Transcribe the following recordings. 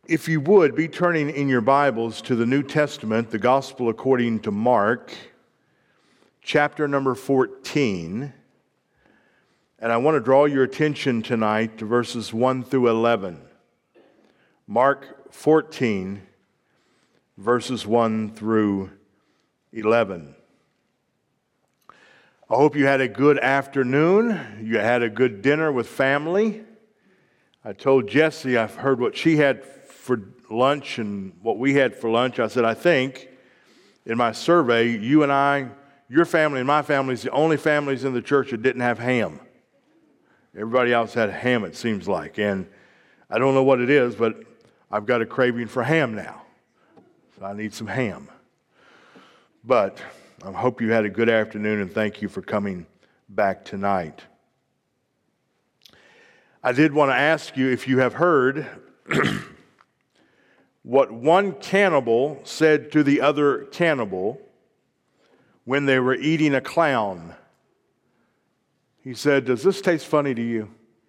If you would, be turning in your Bibles to the New Testament, the Gospel according to Mark, chapter number 14. And I want to draw your attention tonight to verses 1 through 11. Mark 14, verses 1 through 11. I hope you had a good afternoon. You had a good dinner with family. I told Jessie I've heard what she had for lunch and what we had for lunch. I said, I think in my survey, you and I, your family and my family is the only families in the church that didn't have ham. Everybody else had ham, it seems like. And I don't know what it is, but I've got a craving for ham now. So I need some ham. But I hope you had a good afternoon, and thank you for coming back tonight. I did want to ask you if you have heard what one cannibal said to the other cannibal when they were eating a clown. He said, "Does this taste funny to you?"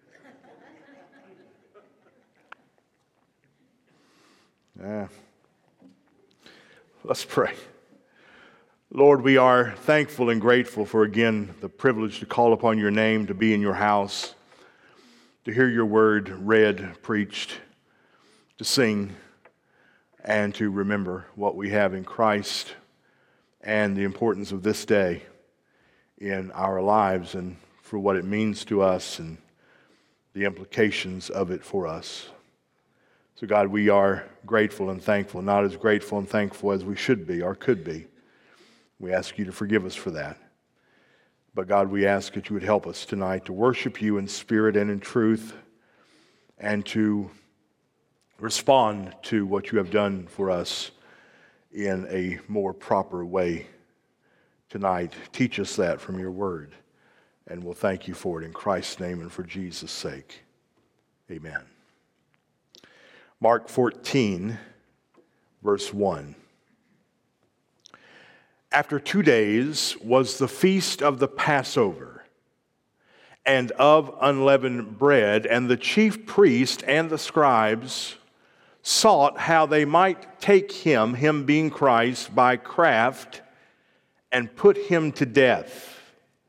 Let's pray. Lord, we are thankful and grateful for, again, the privilege to call upon your name, to be in your house, to hear your word read, preached, to sing, and to remember what we have in Christ and the importance of this day in our lives and for what it means to us and the implications of it for us. So God, we are grateful and thankful, not as grateful and thankful as we should be or could be. We ask you to forgive us for that. But God, we ask that you would help us tonight to worship you in spirit and in truth and to respond to what you have done for us in a more proper way tonight. Teach us that from your word, and we'll thank you for it in Christ's name and for Jesus' sake. Amen. Mark 14, verse 1. After 2 days was the feast of the Passover and of unleavened bread, and the chief priest and the scribes sought how they might take him being Christ, by craft, and put him to death.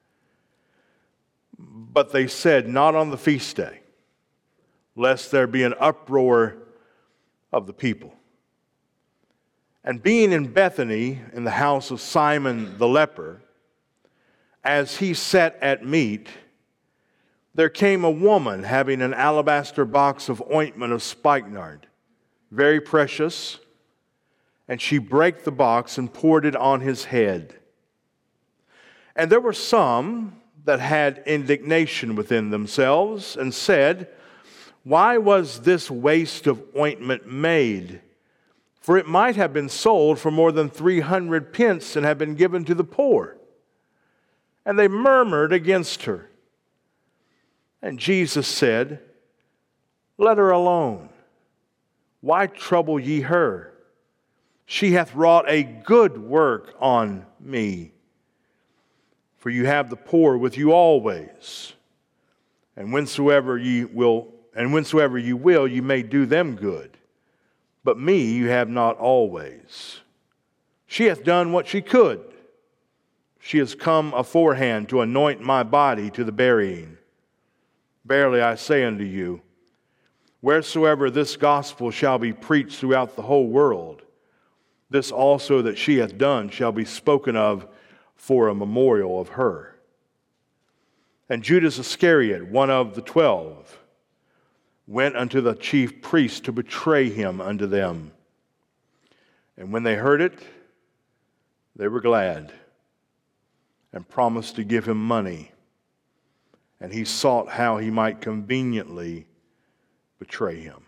But they said, not on the feast day, lest there be an uproar of the people. And being in Bethany, in the house of Simon the leper, as he sat at meat, there came a woman having an alabaster box of ointment of spikenard, very precious, and she brake the box and poured it on his head. And there were some that had indignation within themselves and said, why was this waste of ointment made? For it might have been sold for more than 300 pence and have been given to the poor. And they murmured against her. And Jesus said, let her alone. Why trouble ye her? She hath wrought a good work on me. For you have the poor with you always, and whensoever you will, you may do them good. But me you have not always. She hath done what she could. She has come aforehand to anoint my body to the burying. Verily I say unto you, wheresoever this gospel shall be preached throughout the whole world, this also that she hath done shall be spoken of for a memorial of her. And Judas Iscariot, one of the 12, went unto the chief priests to betray him unto them. And when they heard it, they were glad and promised to give him money. And he sought how he might conveniently betray him.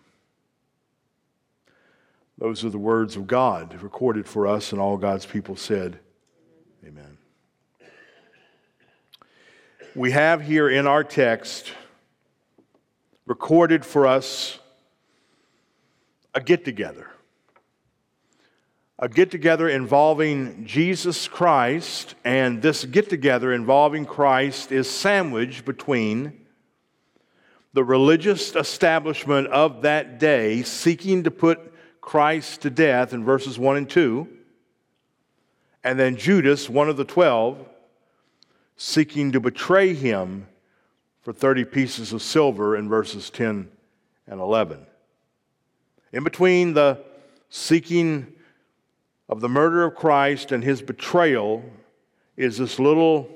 Those are the words of God recorded for us, and all God's people said, amen. We have here in our text recorded for us a get-together. A get-together involving Jesus Christ, and this get-together involving Christ is sandwiched between the religious establishment of that day seeking to put Christ to death in verses 1 and 2, and then Judas, one of the 12, seeking to betray him for 30 pieces of silver in verses 10 and 11. In between the seeking of the murder of Christ and his betrayal is this little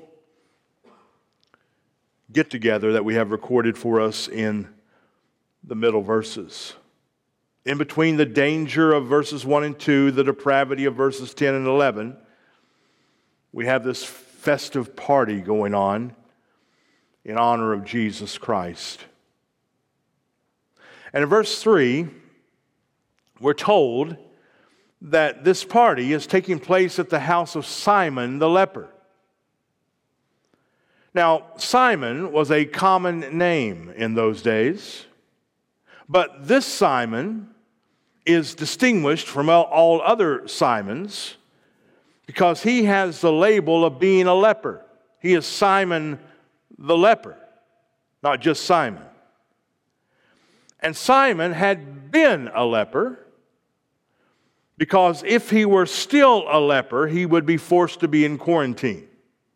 get-together that we have recorded for us in the middle verses. In between the danger of verses 1 and 2, the depravity of verses 10 and 11, we have this festive party going on in honor of Jesus Christ. And in verse 3, we're told that this party is taking place at the house of Simon the leper. Now, Simon was a common name in those days, but this Simon is distinguished from all other Simons because he has the label of being a leper. He is Simon the leper, not just Simon. And Simon had been a leper because if he were still a leper, he would be forced to be in quarantine.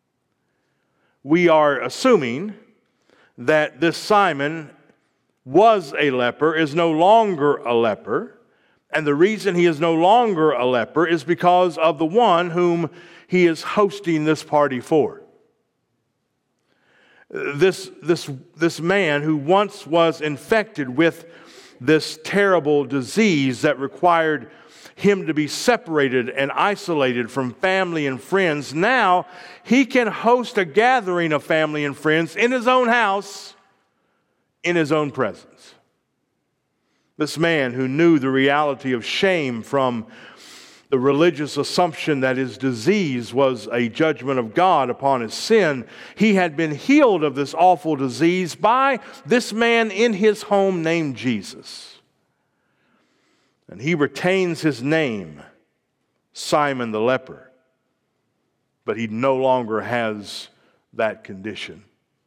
We are assuming that this Simon was a leper, is no longer a leper, and the reason he is no longer a leper is because of the one whom he is hosting this party for. This man who once was infected with this terrible disease that required him to be separated and isolated from family and friends, now he can host a gathering of family and friends in his own house, in his own presence. This man who knew the reality of shame from the religious assumption that his disease was a judgment of God upon his sin, he had been healed of this awful disease by this man in his home named Jesus. And he retains his name, Simon the leper, but he no longer has that condition.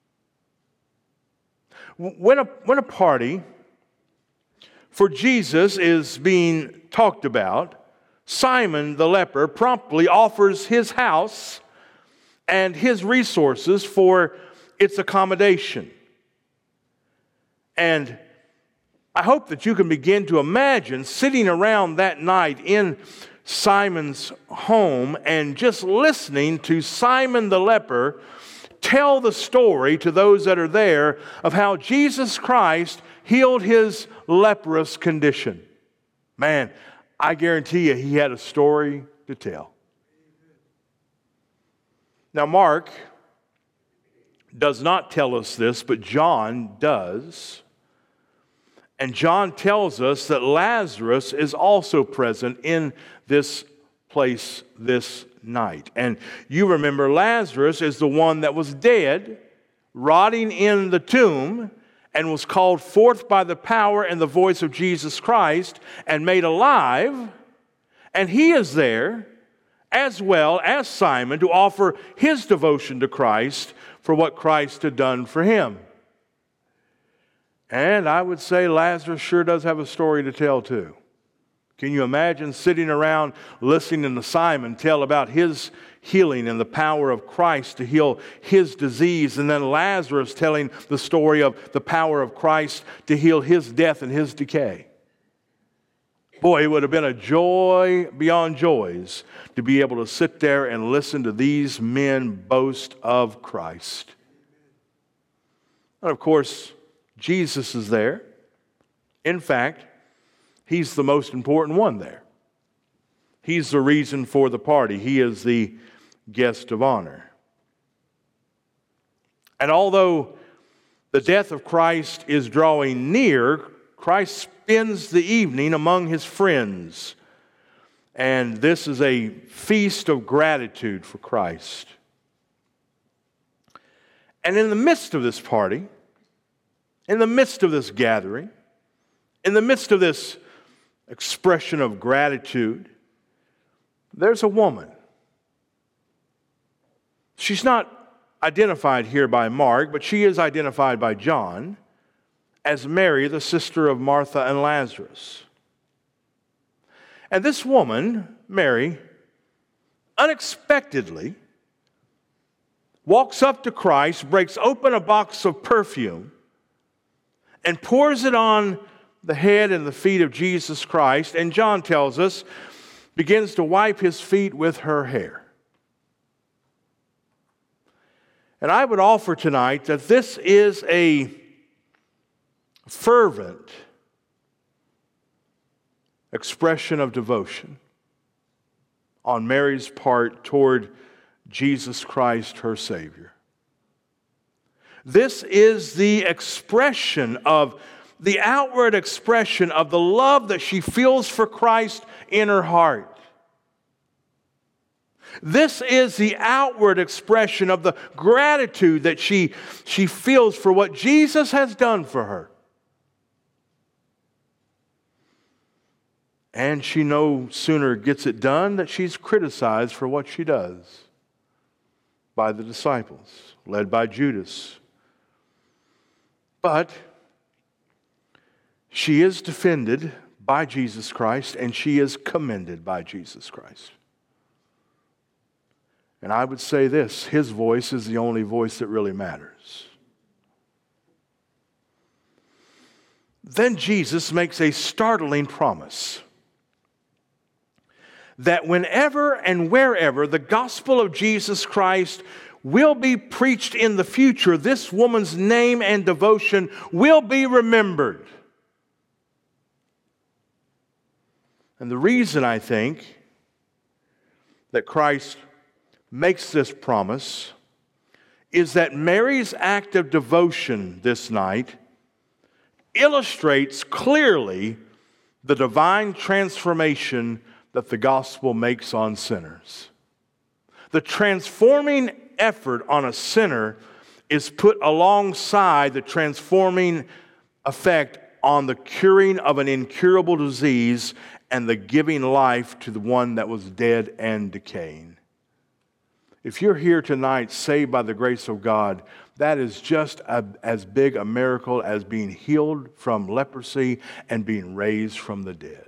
When a party for Jesus is being talked about, Simon the leper promptly offers his house and his resources for its accommodation. And I hope that you can begin to imagine sitting around that night in Simon's home and just listening to Simon the leper tell the story to those that are there of how Jesus Christ healed his leprous condition. Man, I guarantee you he had a story to tell. Now, Mark does not tell us this, but John does. And John tells us that Lazarus is also present in this place this night. And you remember Lazarus is the one that was dead, rotting in the tomb, and was called forth by the power and the voice of Jesus Christ and made alive. And he is there, as well as Simon, to offer his devotion to Christ for what Christ had done for him. And I would say Lazarus sure does have a story to tell too. Can you imagine sitting around listening to Simon tell about his healing and the power of Christ to heal his disease, and then Lazarus telling the story of the power of Christ to heal his death and his decay? Boy, it would have been a joy beyond joys to be able to sit there and listen to these men boast of Christ. And of course, Jesus is there. In fact, he's the most important one there. He's the reason for the party. He is the guest of honor. And although the death of Christ is drawing near, Christ spends the evening among his friends. And this is a feast of gratitude for Christ. And in the midst of this party, in the midst of this gathering, in the midst of this expression of gratitude, there's a woman. She's not identified here by Mark, but she is identified by John. as Mary, the sister of Martha and Lazarus. And this woman, Mary, unexpectedly walks up to Christ, breaks open a box of perfume, and pours it on the head and the feet of Jesus Christ, and John tells us, begins to wipe his feet with her hair. And I would offer tonight that this is a fervent expression of devotion on Mary's part toward Jesus Christ, her Savior. This is the outward expression of the love that she feels for Christ in her heart. This is the outward expression of the gratitude that she feels for what Jesus has done for her. And she no sooner gets it done that she's criticized for what she does by the disciples, led by Judas. But she is defended by Jesus Christ, and she is commended by Jesus Christ. And I would say this, his voice is the only voice that really matters. Then Jesus makes a startling promise that whenever and wherever the gospel of Jesus Christ will be preached in the future, this woman's name and devotion will be remembered. And the reason I think that Christ makes this promise is that Mary's act of devotion this night illustrates clearly the divine transformation that the gospel makes on sinners. The transforming effort on a sinner is put alongside the transforming effect on the curing of an incurable disease and the giving life to the one that was dead and decaying. If you're here tonight saved by the grace of God, that is just as big a miracle as being healed from leprosy and being raised from the dead.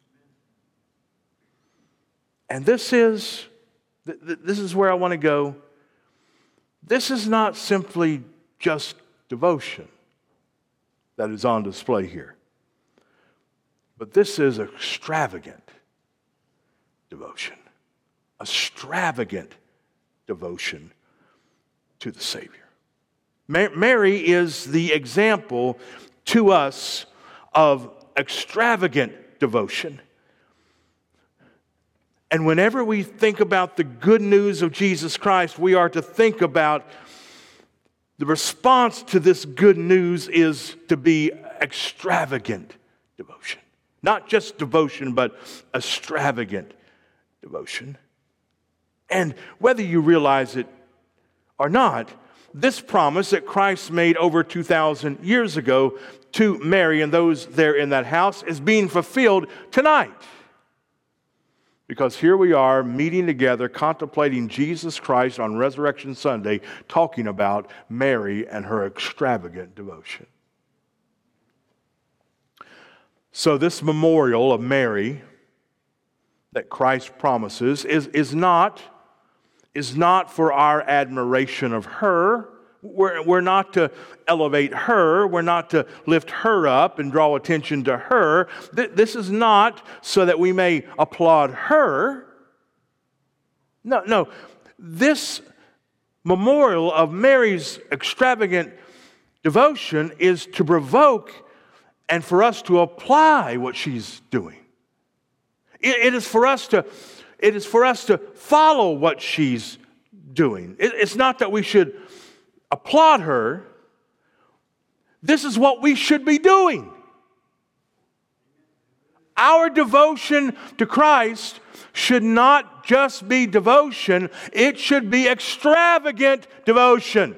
And this is where I want to go. This is not simply just devotion that is on display here, but this is extravagant devotion. Extravagant devotion to the Savior. Mary is the example to us of extravagant devotion. And whenever we think about the good news of Jesus Christ, we are to think about the response to this good news is to be extravagant devotion. Not just devotion, but extravagant devotion. And whether you realize it or not, this promise that Christ made over 2,000 years ago to Mary and those there in that house is being fulfilled tonight. Because here we are meeting together, contemplating Jesus Christ on Resurrection Sunday, talking about Mary and her extravagant devotion. So this memorial of Mary that Christ promises is not for our admiration of her. We're not to elevate her. We're not to lift her up and draw attention to her. This is not so that we may applaud her. No. This memorial of Mary's extravagant devotion is to provoke and for us to apply what she's doing. It is for us to follow what she's doing. It's not that we should applaud her. This is what we should be doing. Our devotion to Christ should not just be devotion, it should be extravagant devotion.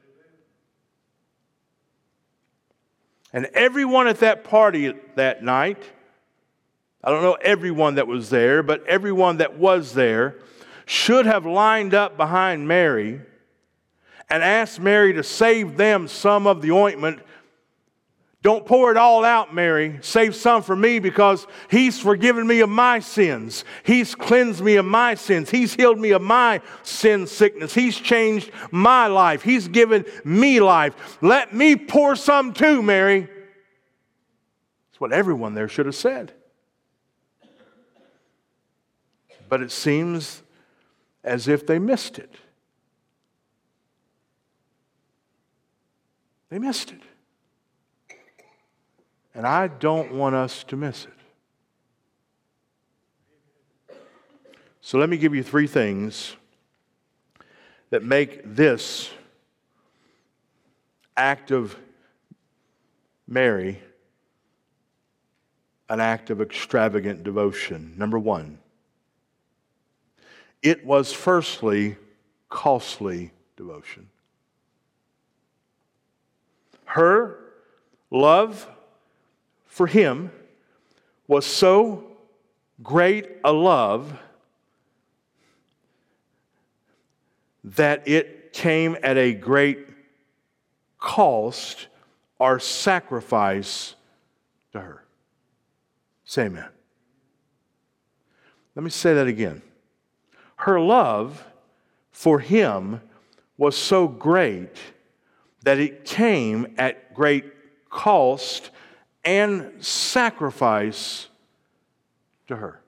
And everyone at that party that night, I don't know everyone that was there, but everyone that was there should have lined up behind Mary and asked Mary to save them some of the ointment Don't pour it all out, Mary. Save some for me because He's forgiven me of my sins. He's cleansed me of my sins. He's healed me of my sin sickness. He's changed my life. He's given me life. Let me pour some too, Mary. That's what everyone there should have said. But it seems as if they missed it. They missed it. And I don't want us to miss it. So let me give you 3 things that make this act of Mary an act of extravagant devotion. Number 1, it was firstly costly devotion. Her love for Him was so great a love that it came at a great cost or sacrifice to her. Say amen. Let me say that again. Her love for Him was so great that it came at great cost and sacrifice to her.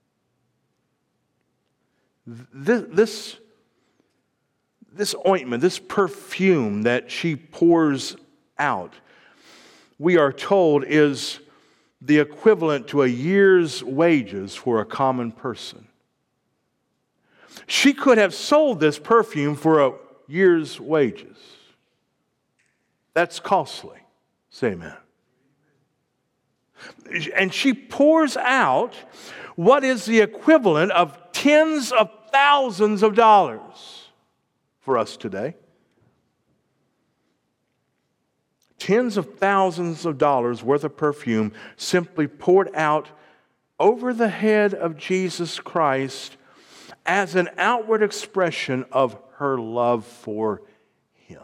This ointment, this perfume that she pours out, we are told is the equivalent to a year's wages for a common person. She could have sold this perfume for a year's wages. That's costly. Say amen. And she pours out what is the equivalent of tens of thousands of dollars for us today. Tens of thousands of dollars worth of perfume simply poured out over the head of Jesus Christ as an outward expression of her love for Him.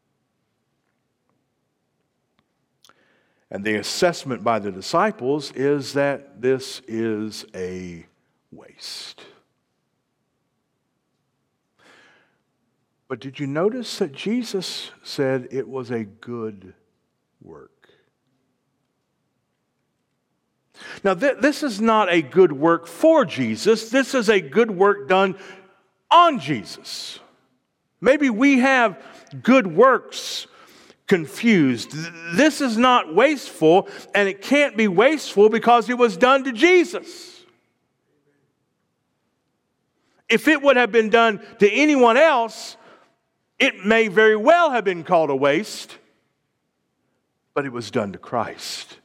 And the assessment by the disciples is that this is a waste. But did you notice that Jesus said it was a good work? Now, this is not a good work for Jesus. This is a good work done on Jesus. Maybe we have good works confused. This is not wasteful, and it can't be wasteful because it was done to Jesus. If it would have been done to anyone else, it may very well have been called a waste, but it was done to Christ.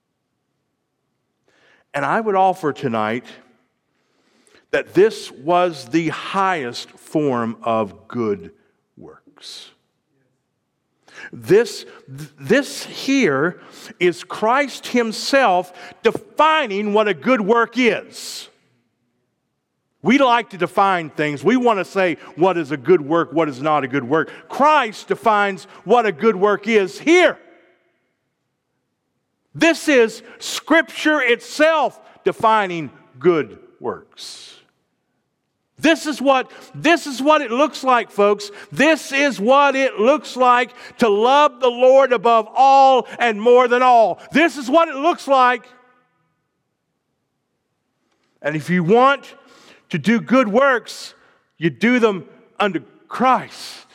And I would offer tonight that this was the highest form of good works. This here is Christ Himself defining what a good work is. We like to define things. We want to say what is a good work, what is not a good work. Christ defines what a good work is here. This is Scripture itself defining good works. This is what it looks like, folks. This is what it looks like to love the Lord above all and more than all. This is what it looks like. And if you want to do good works, you do them under Christ.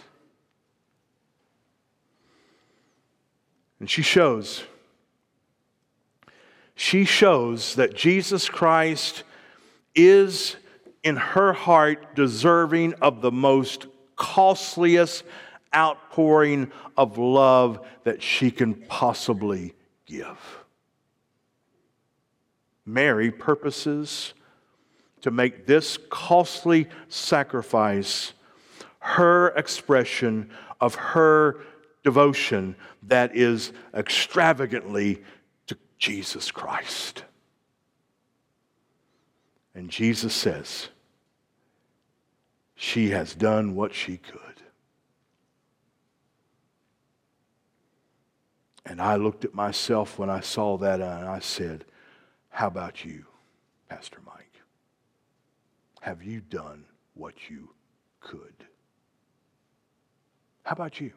And she shows that Jesus Christ is in her heart deserving of the most costliest outpouring of love that she can possibly give. Mary purposes to make this costly sacrifice her expression of her devotion that is extravagantly to Jesus Christ. And Jesus says, she has done what she could. And I looked at myself when I saw that and I said, how about you, Pastor Mike? Have you done what you could? How about you?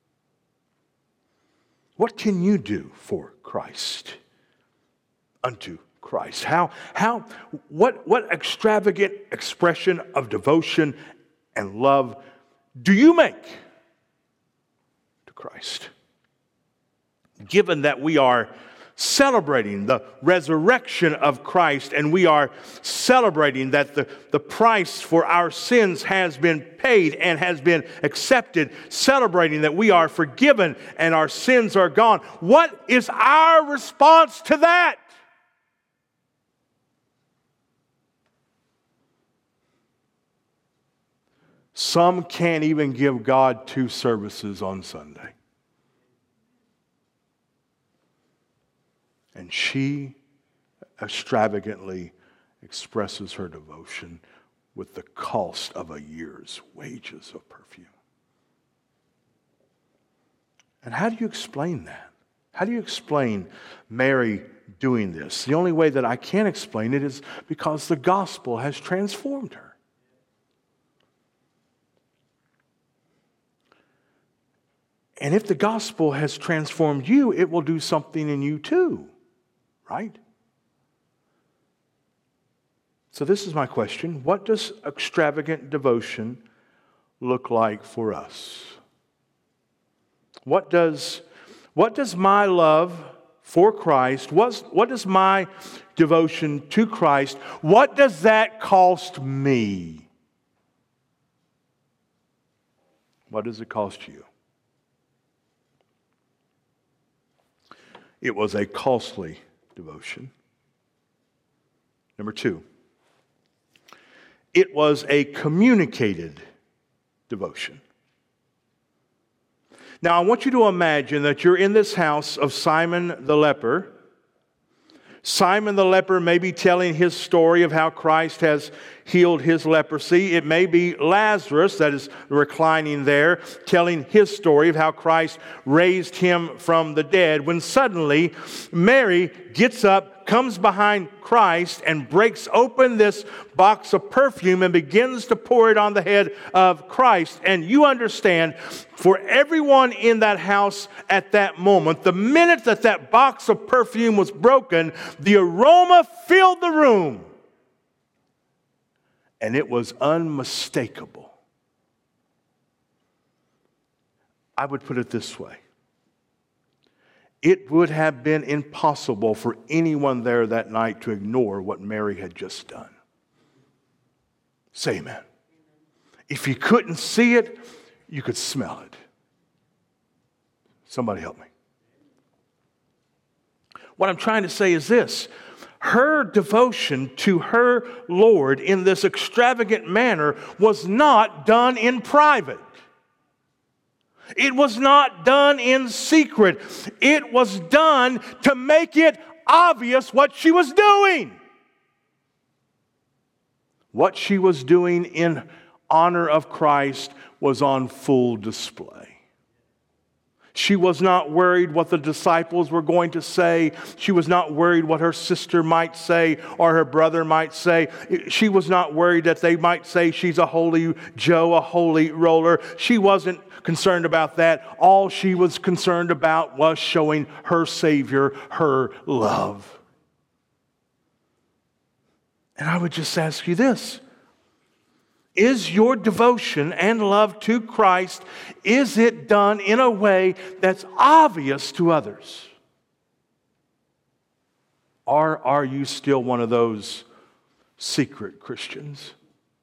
What can you do for Christ? Unto Christ. What extravagant expression of devotion and love do you make to Christ? Given that we are celebrating the resurrection of Christ and we are celebrating that the price for our sins has been paid and has been accepted, celebrating that we are forgiven and our sins are gone, what is our response to that? Some can't even give God 2 services on Sunday. And she extravagantly expresses her devotion with the cost of a year's wages of perfume. And how do you explain that? How do you explain Mary doing this? The only way that I can explain it is because the gospel has transformed her. And if the gospel has transformed you, it will do something in you too. Right? So this is my question. What does extravagant devotion look like for us? What does my love for Christ, what does my devotion to Christ, what does that cost me? What does it cost you? It was a costly devotion. Number 2, it was a communicated devotion. Now, I want you to imagine that you're in this house of Simon the leper. Simon the leper may be telling his story of how Christ has healed his leprosy. It may be Lazarus that is reclining there telling his story of how Christ raised him from the dead. When suddenly Mary gets up, comes behind Christ and breaks open this box of perfume and begins to pour it on the head of Christ. And you understand, for everyone in that house at that moment, the minute that box of perfume was broken, the aroma filled the room. And it was unmistakable. I would put it this way. It would have been impossible for anyone there that night to ignore what Mary had just done. Say amen. If you couldn't see it, you could smell it. Somebody help me. What I'm trying to say is this. Her devotion to her Lord in this extravagant manner was not done in private. It was not done in secret. It was done to make it obvious what she was doing. What she was doing in honor of Christ was on full display. She was not worried what the disciples were going to say. She was not worried what her sister might say or her brother might say. She was not worried that they might say she's a holy Joe, a holy roller. She wasn't concerned about that. All she was concerned about was showing her Savior her love. And I would just ask you this. Is your devotion and love to Christ, is it done in a way that's obvious to others? Or are you still one of those secret Christians?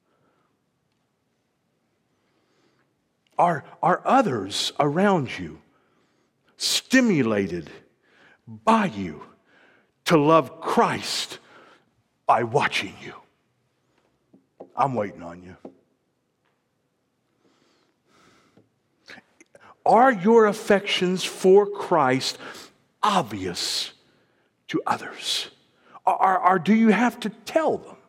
Are others around you stimulated by you to love Christ by watching you? I'm waiting on you. Are your affections for Christ obvious to others? Or do you have to tell them?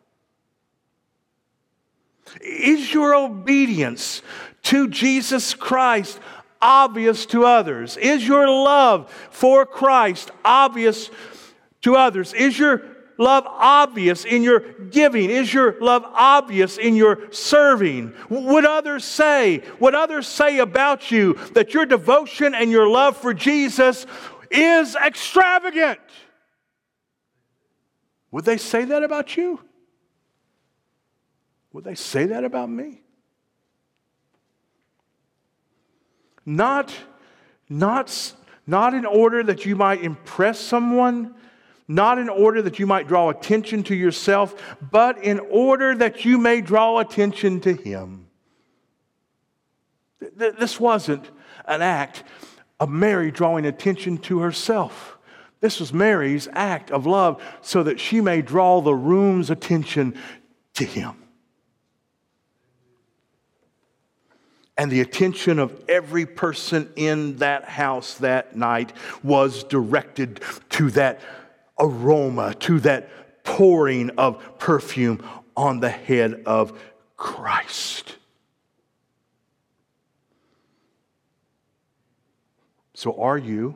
Is your obedience to Jesus Christ obvious to others? Is your love for Christ obvious to others? Is your love obvious in your giving? Is your love obvious in your serving? Would others say about you that your devotion and your love for Jesus is extravagant? Would they say that about you? Would they say that about me? Not in order that you might impress someone, not in order that you might draw attention to yourself, but in order that you may draw attention to Him. This wasn't an act of Mary drawing attention to herself. This was Mary's act of love so that she may draw the room's attention to Him. And the attention of every person in that house that night was directed to that aroma, to that pouring of perfume on the head of Christ. So are you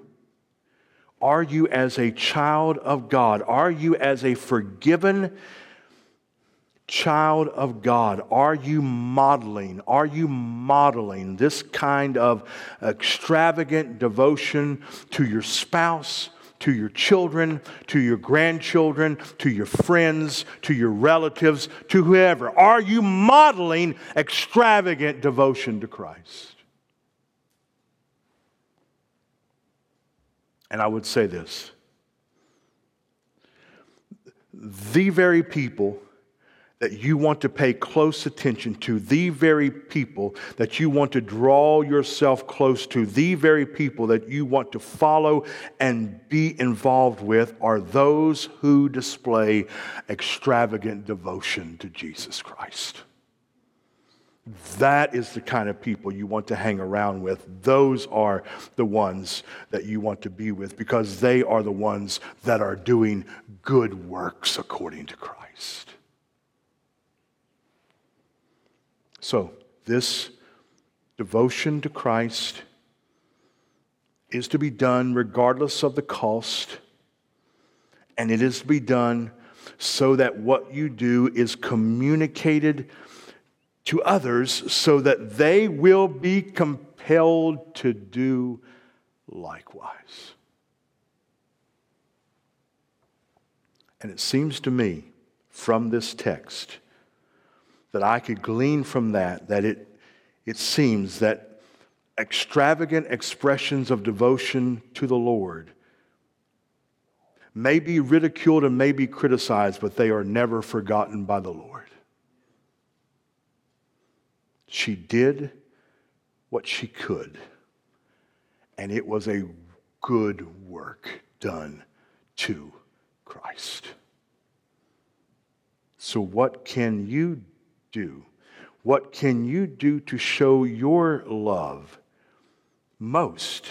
as a child of God? Are you as a forgiven child of God? Are you modeling this kind of extravagant devotion to your spouse, to your children, to your grandchildren, to your friends, to your relatives, to whoever? Are you modeling extravagant devotion to Christ? And I would say this: the very people that you want to pay close attention to, the very people that you want to draw yourself close to, the very people that you want to follow and be involved with are those who display extravagant devotion to Jesus Christ. That is the kind of people you want to hang around with. Those are the ones that you want to be with, because they are the ones that are doing good works according to Christ. So, this devotion to Christ is to be done regardless of the cost, and it is to be done so that what you do is communicated to others so that they will be compelled to do likewise. And it seems to me from this text that I could glean from that it seems that extravagant expressions of devotion to the Lord may be ridiculed and may be criticized, but they are never forgotten by the Lord. She did what she could, and it was a good work done to Christ. So what can you do? What can you do to show your love most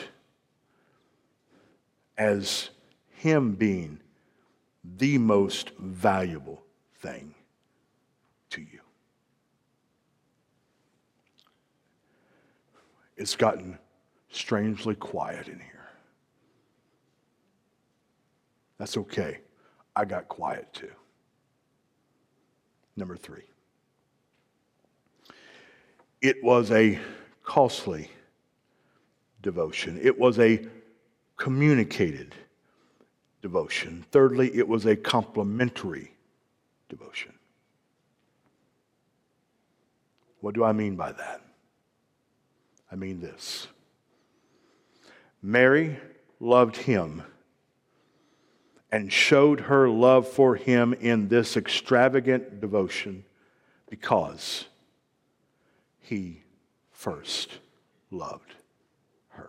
as Him being the most valuable thing to you? It's gotten strangely quiet in here. That's okay. I got quiet too. Number 3. It was a costly devotion. It was a communicated devotion. Thirdly, it was a complementary devotion. What do I mean by that? I mean this. Mary loved Him and showed her love for Him in this extravagant devotion because He first loved her.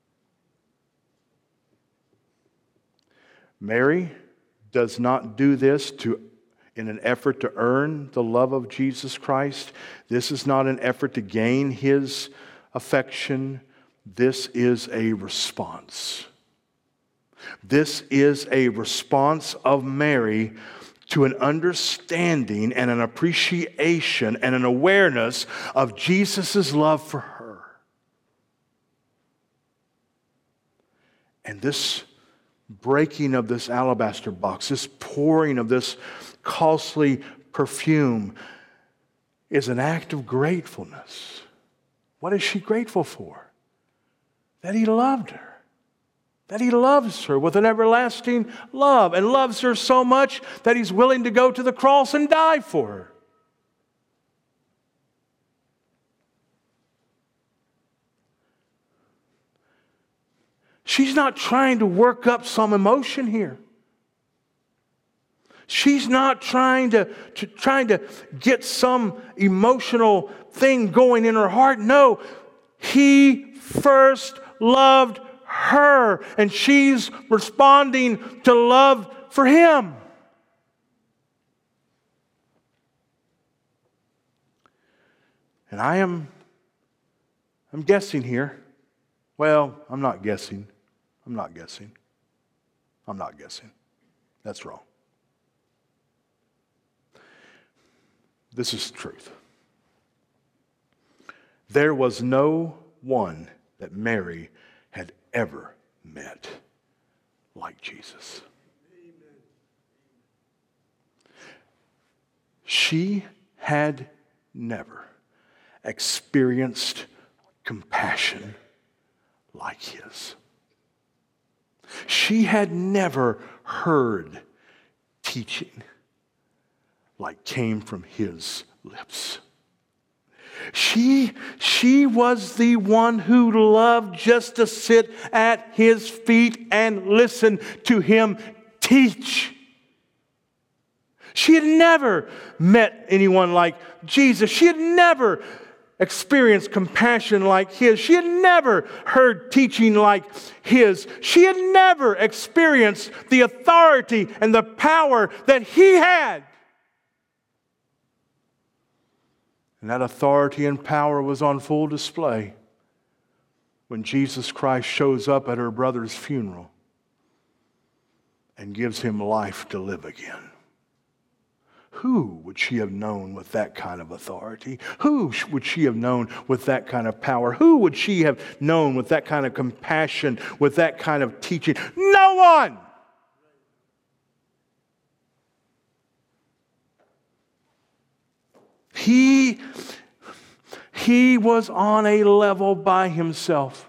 Mary does not do this in an effort to earn the love of Jesus Christ. This is not an effort to gain His affection. This is a response. This is a response of Mary to an understanding and an appreciation and an awareness of Jesus' love for her. And this breaking of this alabaster box, this pouring of this costly perfume is an act of gratefulness. What is she grateful for? That he loved her. That he loves her with an everlasting love and loves her so much that he's willing to go to the cross and die for her. She's not trying to work up some emotion here. She's not trying to get some emotional thing going in her heart. No, he first loved her, and she's responding to love for him. And I'm guessing here. Well, I'm not guessing. That's wrong. This is truth. There was no one that Mary had ever met like Jesus. She had never experienced compassion like his. She had never heard teaching like came from his lips. She was the one who loved just to sit at his feet and listen to him teach. She had never met anyone like Jesus. She had never experienced compassion like his. She had never heard teaching like his. She had never experienced the authority and the power that he had. And that authority and power was on full display when Jesus Christ shows up at her brother's funeral and gives him life to live again. Who would she have known with that kind of authority? Who would she have known with that kind of power? Who would she have known with that kind of compassion, with that kind of teaching? No one! He was on a level by himself.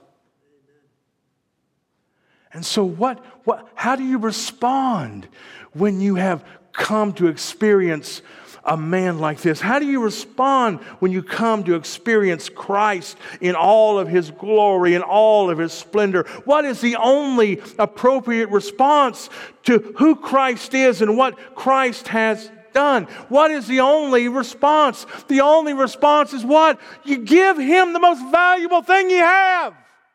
And so how do you respond when you have come to experience a man like this? How do you respond when you come to experience Christ in all of his glory and all of his splendor? What is the only appropriate response to who Christ is and what Christ has done? What is the only response? The only response is what? You give him the most valuable thing you have.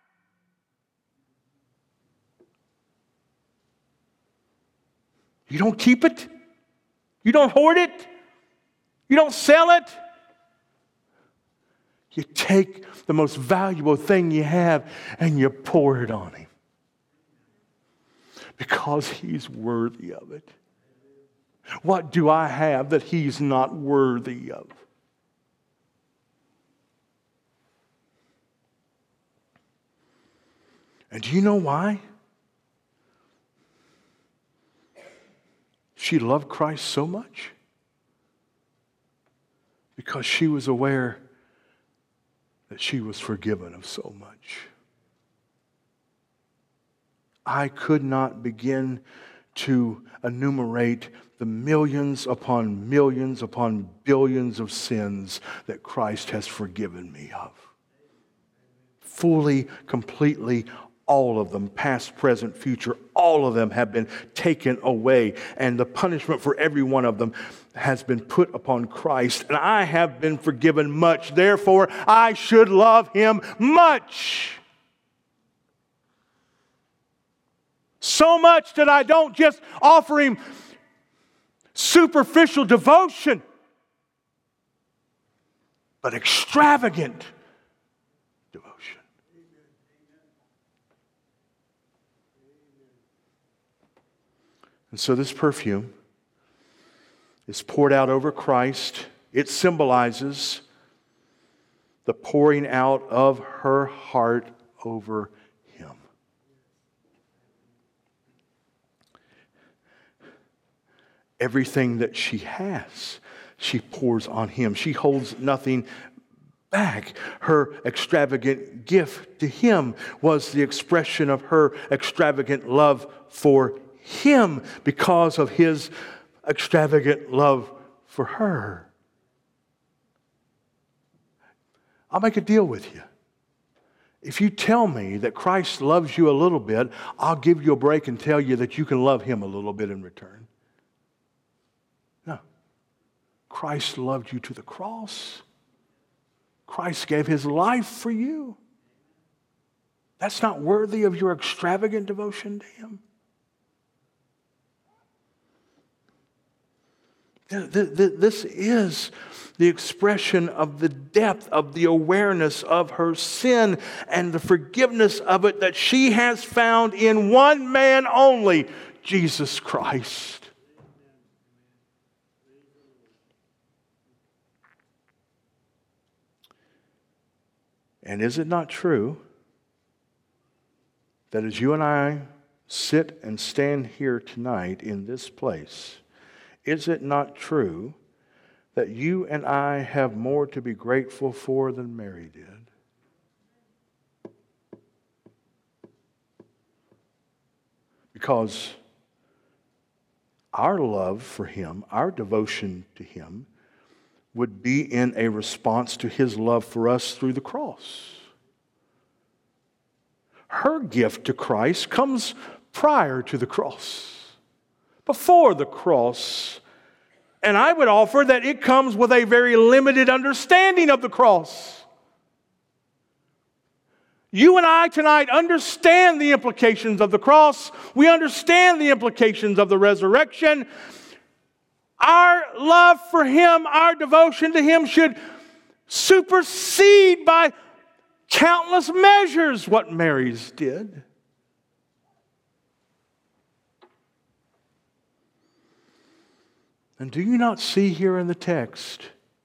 You don't keep it. You don't hoard it. You don't sell it. You take the most valuable thing you have and you pour it on him. Because he's worthy of it. What do I have that he's not worthy of? And do you know why? She loved Christ so much. Because she was aware that she was forgiven of so much. I could not begin to enumerate the millions upon billions of sins that Christ has forgiven me of. Fully, completely, all of them, past, present, future, all of them have been taken away. And the punishment for every one of them has been put upon Christ. And I have been forgiven much. Therefore, I should love him much. So much that I don't just offer him superficial devotion, but extravagant devotion. And so this perfume is poured out over Christ. It symbolizes the pouring out of her heart over him. Everything that she has, she pours on him. She holds nothing back. Her extravagant gift to him was the expression of her extravagant love for him because of his extravagant love for her. I'll make a deal with you. If you tell me that Christ loves you a little bit, I'll give you a break and tell you that you can love him a little bit in return. No. Christ loved you to the cross. Christ gave his life for you. That's not worthy of your extravagant devotion to him. This is the expression of the depth of the awareness of her sin and the forgiveness of it that she has found in one man only, Jesus Christ. And is it not true that as you and I sit and stand here tonight in this place, is it not true that you and I have more to be grateful for than Mary did? Because our love for him, our devotion to him, would be in a response to his love for us through the cross. Her gift to Christ comes prior to the cross, before the cross. And I would offer that it comes with a very limited understanding of the cross. You and I tonight understand the implications of the cross. We understand the implications of the resurrection. Our love for him, our devotion to him should supersede by countless measures what Mary's did. And do you not see here in the text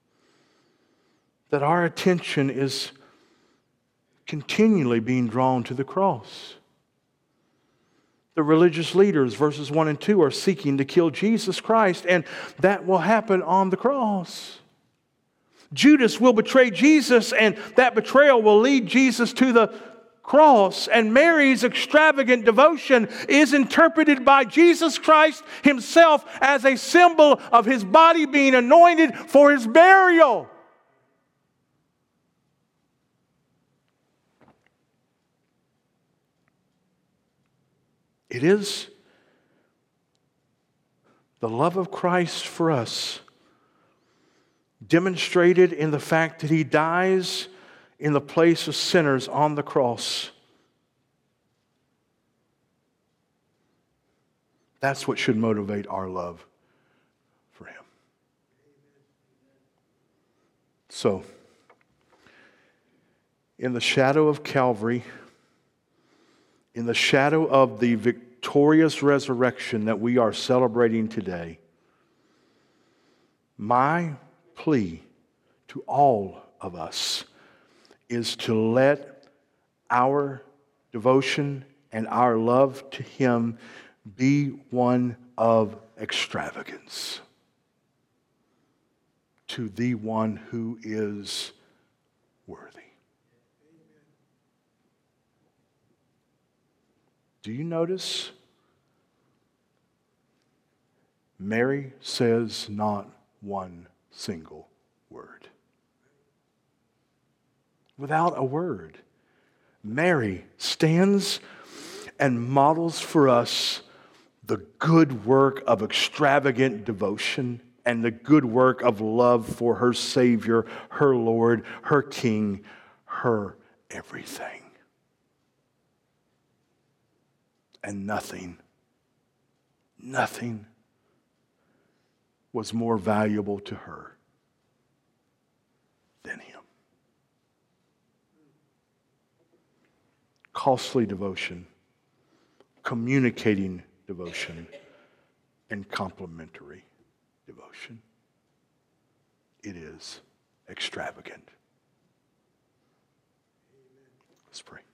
that our attention is continually being drawn to the cross? The religious leaders, verses 1 and 2, are seeking to kill Jesus Christ, and that will happen on the cross. Judas will betray Jesus, and that betrayal will lead Jesus to the cross. And Mary's extravagant devotion is interpreted by Jesus Christ himself as a symbol of his body being anointed for his burial. It is the love of Christ for us demonstrated in the fact that he dies in the place of sinners on the cross. That's what should motivate our love for him. So, in the shadow of Calvary, in the shadow of the victorious resurrection that we are celebrating today, my plea to all of us is to let our devotion and our love to him be one of extravagance to the one who is worthy. Do you notice? Mary says not one single word. Without a word. Mary stands and models for us the good work of extravagant devotion and the good work of love for her Savior, her Lord, her King, her everything. And nothing was more valuable to her than him. Costly devotion, communicating devotion, and complementary devotion. It is extravagant. Let's pray.